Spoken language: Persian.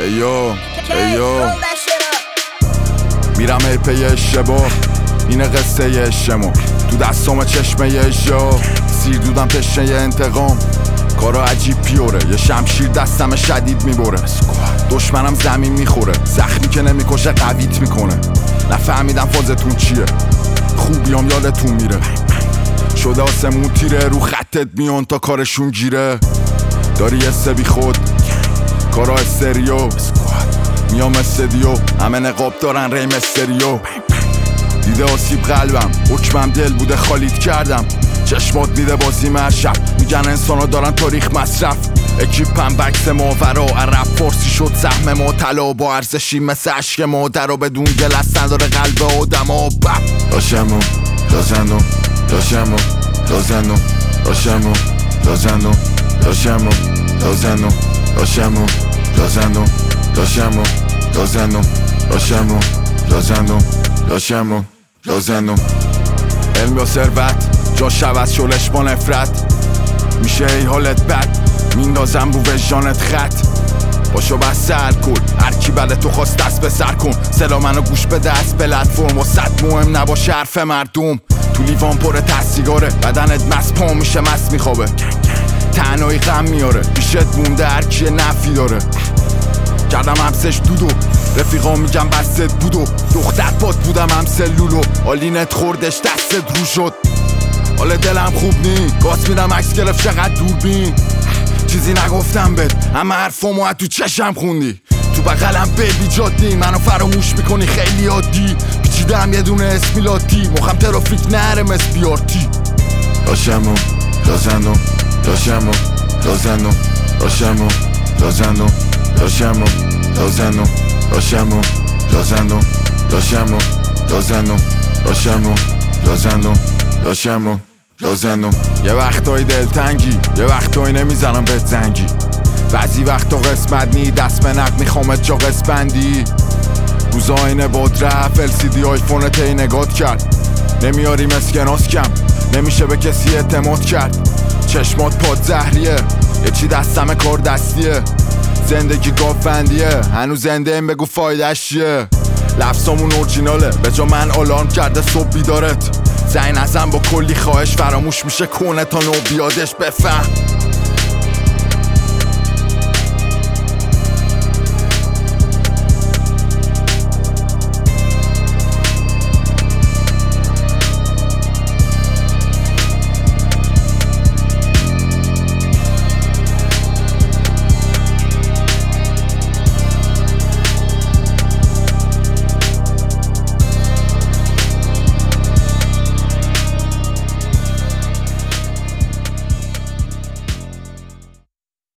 ایو میرم پی اشتباه، اینه قصه اشتمو تو دستام چشمه اجا سیر دودم تشنه انتقام، کارا عجیب پیوره، یه شمشیر دستم شدید میبره، دشمنم زمین میخوره، زخمی که نمیکشه قویت میکنه. نفهمیدم فازتون چیه، خوبیام یادتون میره، شده آسمون تیره، رو خطت میان تا کارشون گیره. داری یه بی خود کارا استریو، میام استدیو همه نقاب دارن ری مستریو. دیده آسیب قلبم، حکمم دل بوده خالیت کردم، چشمات میده بازی مرشب، میگن انسانا دارن تاریخ مصرف. اکیپم بکس ماورا، عرب فارسی شد سهم ما، طلا با ارزشی مثل عشق مادر و بدون دل از نداره قلب آدم ها. داشمو دازنو داشمو دازنو داشمو دازنو داشمو دازنو داشمو دازنو داشمو دازنو داشمو دازنو داشمو دازنو. علم یا ثروت جا شود شلش با نفرت، میشه ای حالت بد میندازم رو وجدانت خط. باشو بس سر کن هرکی بله تو خواست دست به سر کن، صدا منو گوش بده از پلتفرم و صد مهم نباشه حرف مردم. تو لیوان پر تسیگاره، بدنت مست پا میشه مست میخوابه، تنهایی غم میاره، پیشت مونده هرکی نفی داره. کردم همسش دودو، رفیقا میگم بست بودو، دختر پات بودم همسه لولو، آلینت خوردش دستت رو شد. حال دلم خوب نی، گاز میدم عکس گرفت چقدر دوربین، چیزی نگفتم بهت اما حرفامو از تو چشم خوندی. تو بغلم بیبی جادی، منو فراموش میکنی خیلی عادی، پیچیدم یه دونه اسمیلاتی، مخم ترافیک نرم اس بیارتی. داشمو دازنو داشمو دازنو داشمو دازنو داشمو دازنو داشمو دازنو داشمو دازنو داشمو دازنو داشمو دازنو. یه وقتایی دلتنگی، یه وقتایی نمیزنم بهت زنگی، بعضی وقتا قسمت نی دست به نق میخوامت جا قسمندی. روزا اینه باد رفت LCD آیفونت ای نگات کرد، نمیاریم اسکناس کم، نمیشه به کسی اعتماد کرد. چشمات پاد زهریه، یه چی دستم کار دستیه، زندگی گافندیه، هنوز زنده این بگو فایدش چیه. لفظامون اورجیناله، به جا من آلارم کرده صبح بیدارت، زنگ نزن با کلی خواهش فراموش میشه کنه تا نو بیادش. بفهم